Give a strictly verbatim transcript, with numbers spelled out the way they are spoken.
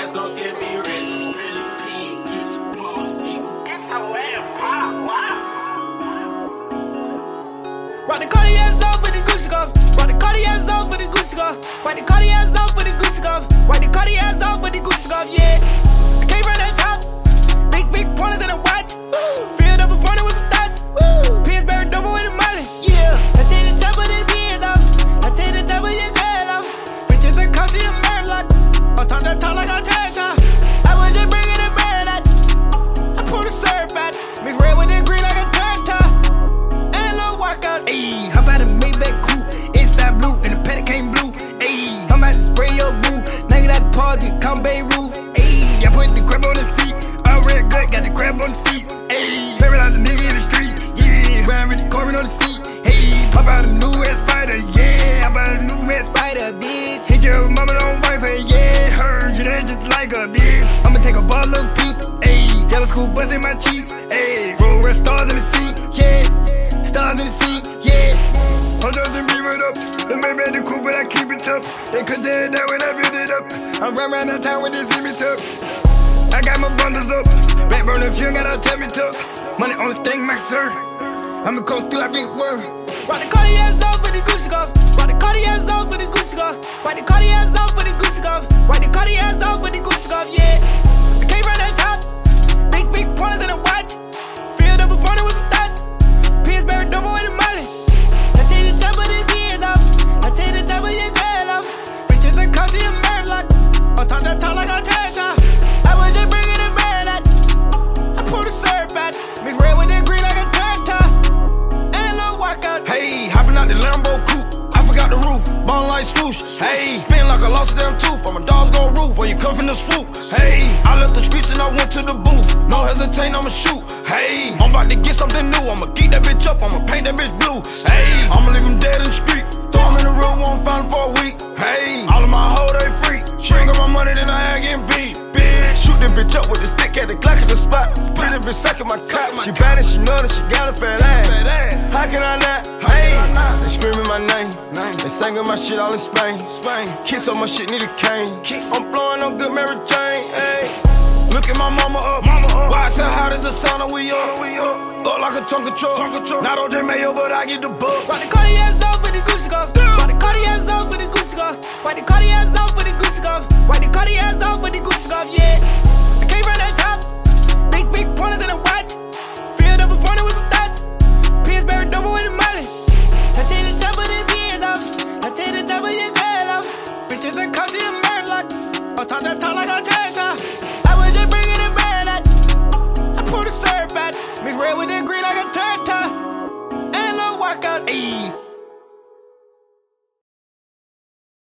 Cartiers gon' get me rich. Really big, get your booty. Get your ass pop, wow. Rock the Cartiers off with the Gucci scarf. Rock the Cartiers off with the Gucci scarf. Rock the Cartiers off with the Gucci scarf. Rock the Cartiers off with the Gucci scarf, yeah. I came from that top. Big, big pointers in a watch. Filled up in front with some thoughts. Pillsbury double with the money, yeah. I take the top of the beers off. I take the top of your girl off. Bitches and cops, she a murlock. I talk that talk like I turn top. I was just bringing the bird out. I pull the serve out. Mix red with the green like a turn top. Workout. Ayy, hop out of Maybach coupe, inside blue, and the paddock came blue. Ayy, I'm about to spray your boo, nigga at the party, come Beirut. Ayy, I put the crab on the seat, all red gut, got the crab on the seat. Ayy, paralyze a nigga in the street, yeah, riding with the Corbin on the seat. Ayy, pop out a new red spider, yeah, I bought a new red spider, bitch. Hit your mama, don't wife her, yeah, heard you that just like a bitch. I'ma take a ball, look peep, ayy, yellow school buzz in my cheeks, ayy, roll red stars in the seat, yeah. Stars in the seat, yeah. I'm just to beam it up. The baby at the coupe, but I keep it tough. They could say that when I build it up. I'm run around that town when they see me tough. I got my bundles up. Black burner, if you ain't gotta tell me tough. Money only thing, my sir. I'ma come through like big word. Rock the Cartiers off with the Gucci scarf. Rock the Cartiers off with the Gucci scarf. Rock the Cartiers off with the Gucci scarf. Rock the Cartiers off with the Gucci scarf, yeah. I came from that top. Big, big pointers in a watch. Filled up in front with some thoughts. Pillsbury double with the money. I take the top of the beers off. I take the top of your girl off. Bitches and cops, she a murlock. I talk that talk like I turn top. I was just bringing the bird out. I pull the serve out. Mix red with the green like a turn top. And a little workout. Hey, hopping out the Lambo coupe. I forgot the roof. Bone like swoosh. Hey, spin like I lost a damn tooth. I'm a dog's gon' roof where you come from the swoop. Hey, I left the streets and I went to the booth. No hesitate, I'ma shoot. Hey, I'm about to get something new. I'ma geek that bitch up, I'ma paint that bitch blue. Hey, I'ma leave him dead in the street. Throw him in the room, won't find him for a week. Hey, all of my hoe, they free. She ain't got my money, then I ain't getting beat. Bitch, shoot this bitch up with the stick at the Glock at the spot. Split this bitch sucking my cock. She bad and she know that she got a fat ass. How can I not? Hey, they screaming my name. They singing my shit all in Spain. Kiss on my shit, need a cane. I'm blowing on good Mary Jane. Hey. Look at my mama up, mama up. Why it's so hot as a sauna, we up, we up. Up like a Tonka truck, Tonka truck. Not O J Mayo, but I get the book. Rock the Cartiers off with the Gucci scarf. Rock the Cartiers off with the Gucci scarf. Rock the Cartiers off with the Gucci scarf. Rock the Cartiers off with the Gucci scarf, yeah. I came from that top. Big, big pointers in a watch.